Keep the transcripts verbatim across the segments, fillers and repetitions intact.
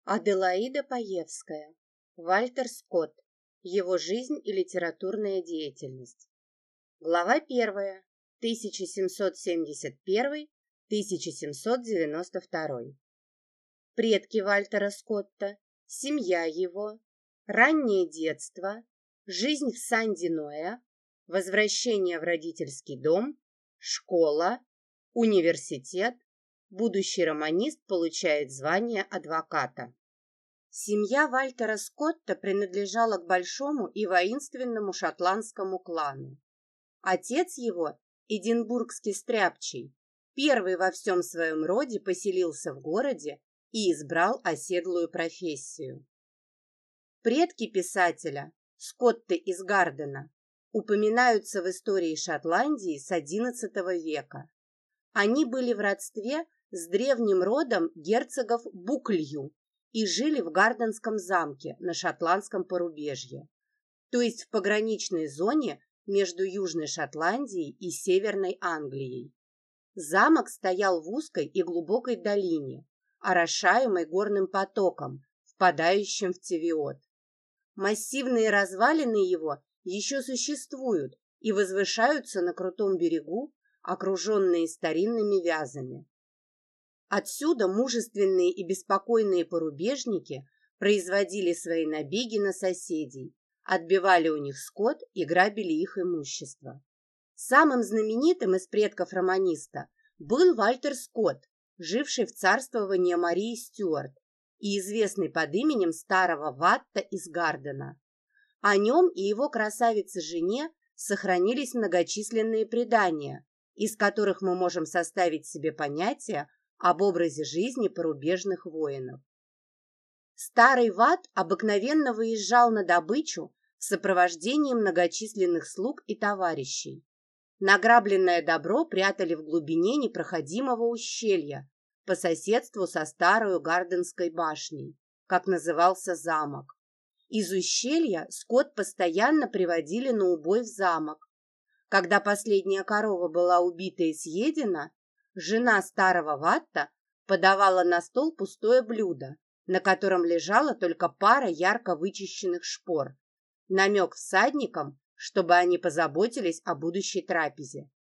Аделаида Паевская. Вальтер Скотт. Его жизнь и литературная деятельность. Глава первая. тысяча семьсот семьдесят первый — тысяча семьсот девяносто второй. Предки Вальтера Скотта, семья его, раннее детство, жизнь в Сан-Диноэ, возвращение в родительский дом, школа, университет, будущий романист получает звание адвоката. Семья Вальтера Скотта принадлежала к большому и воинственному шотландскому клану. Отец его, эдинбургский стряпчий, первый во всем своем роде поселился в городе и избрал оседлую профессию. Предки писателя, Скотты из Гардена, упоминаются в истории Шотландии с одиннадцатого века. Они были в родстве с древним родом герцогов Буклью и жили в Гарденском замке на шотландском порубежье, то есть в пограничной зоне между Южной Шотландией и Северной Англией. Замок стоял в узкой и глубокой долине, орошаемой горным потоком, впадающим в Тевиот. Массивные развалины его еще существуют и возвышаются на крутом берегу, окруженные старинными вязами. Отсюда мужественные и беспокойные порубежники производили свои набеги на соседей, отбивали у них скот и грабили их имущество. Самым знаменитым из предков романиста был Вальтер Скотт, живший в царствовании Марии Стюарт и известный под именем старого Ватта из Гардена. О нем и его красавице-жене сохранились многочисленные предания, из которых мы можем составить себе понятие об образе жизни порубежных воинов. Старый Ватт обыкновенно выезжал на добычу в сопровождении многочисленных слуг и товарищей. Награбленное добро прятали в глубине непроходимого ущелья по соседству со старой Гарденской башней, как назывался замок. Из ущелья скот постоянно приводили на убой в замок. Когда последняя корова была убита и съедена, жена старого Ватта подавала на стол пустое блюдо, на котором лежала только пара ярко вычищенных шпор, намек всадникам, чтобы они позаботились о будущей трапезе.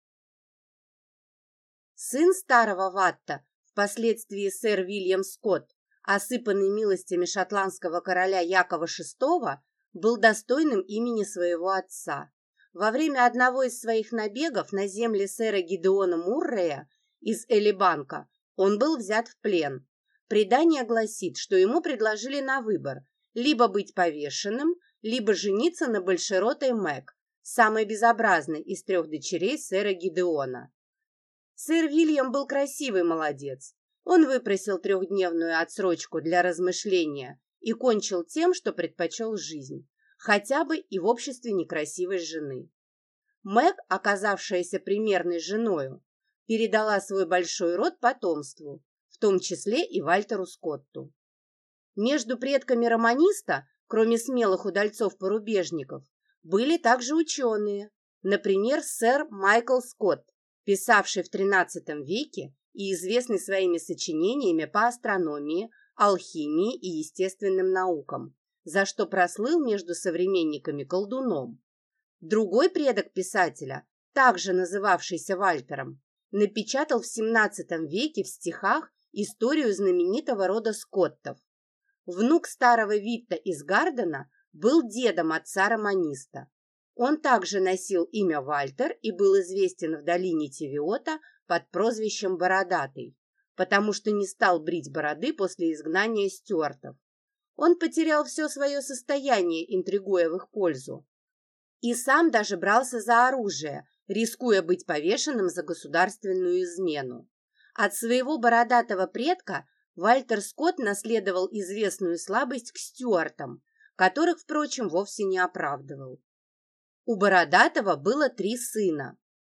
Сын старого Ватта, впоследствии сэр Вильям Скотт, осыпанный милостями шотландского короля Якова шестого, был достойным имени своего отца. Во время одного из своих набегов на земли сэра Гидеона Муррея из Элибанка он был взят в плен. Предание гласит, что ему предложили на выбор либо быть повешенным, либо жениться на большеротой Мэг, самой безобразной из трех дочерей сэра Гидеона. Сэр Вильям был красивый молодец. Он выпросил трехдневную отсрочку для размышления и кончил тем, что предпочел жизнь, хотя бы и в обществе некрасивой жены. Мэг, оказавшаяся примерной женою, передала свой большой род потомству, в том числе и Вальтеру Скотту. Между предками романиста, кроме смелых удальцов-порубежников, были также ученые, например, сэр Майкл Скотт, писавший в тринадцатом веке и известный своими сочинениями по астрономии, алхимии и естественным наукам, за что прослыл между современниками колдуном. Другой предок писателя, также называвшийся Вальтером, напечатал в семнадцатом веке в стихах историю знаменитого рода Скоттов. Внук старого Витта из Гардена был дедом отца-романиста. Он также носил имя Вальтер и был известен в долине Тевиота под прозвищем Бородатый, потому что не стал брить бороды после изгнания стюартов. Он потерял все свое состояние, интригуя в их пользу, и сам даже брался за оружие, рискуя быть повешенным за государственную измену. От своего бородатого предка Вальтер Скотт наследовал известную слабость к стюартам, которых, впрочем, вовсе не оправдывал. У Бородатого было три сына.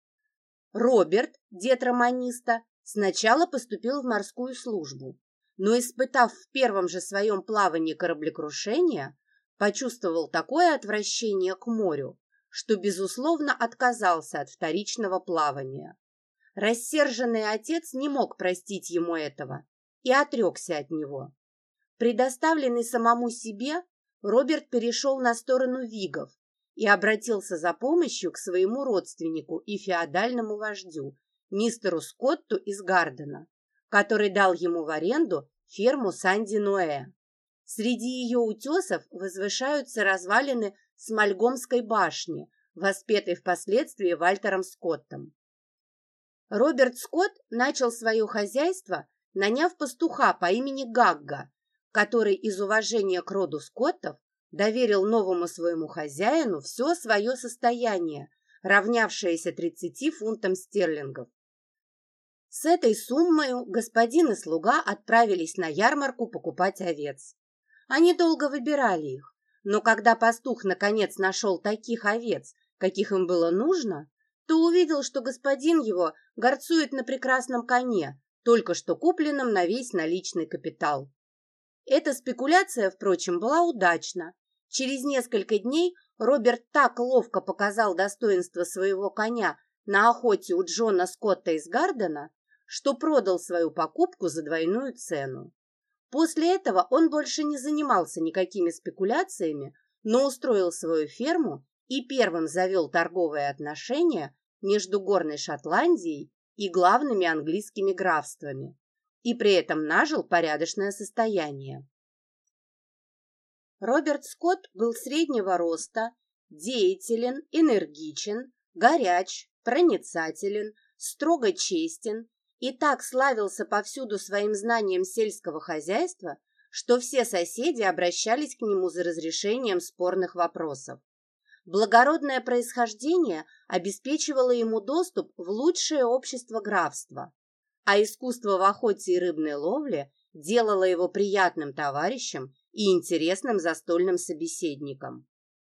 Роберт, дед романиста, сначала поступил в морскую службу, но, испытав в первом же своем плавании кораблекрушение, почувствовал такое отвращение к морю, что, безусловно, отказался от вторичного плавания. Рассерженный отец не мог простить ему этого и отрекся от него. Предоставленный самому себе, Роберт перешел на сторону вигов и обратился за помощью к своему родственнику и феодальному вождю, мистеру Скотту из Гардена, который дал ему в аренду ферму Санди-Ноэ. Среди ее утесов возвышаются развалины Смольгомской башни, воспетой впоследствии Вальтером Скоттом. Роберт Скотт начал свое хозяйство, наняв пастуха по имени Гагга, который из уважения к роду Скоттов доверил новому своему хозяину все свое состояние, равнявшееся тридцати фунтам стерлингов. С этой суммой господин и слуга отправились на ярмарку покупать овец. Они долго выбирали их, но когда пастух наконец нашел таких овец, каких им было нужно, то увидел, что господин его горцует на прекрасном коне, только что купленном на весь наличный капитал. Эта спекуляция, впрочем, была удачна. Через несколько дней Роберт так ловко показал достоинство своего коня на охоте у Джона Скотта из Гардена, что продал свою покупку за двойную цену. После этого он больше не занимался никакими спекуляциями, но устроил свою ферму и первым завел торговые отношения между Горной Шотландией и главными английскими графствами, и при этом нажил порядочное состояние. Роберт Скотт был среднего роста, деятелен, энергичен, горяч, проницателен, строго честен и так славился повсюду своим знанием сельского хозяйства, что все соседи обращались к нему за разрешением спорных вопросов. Благородное происхождение обеспечивало ему доступ в лучшее общество графства, а искусство в охоте и рыбной ловле делало его приятным товарищем и интересным застольным собеседником.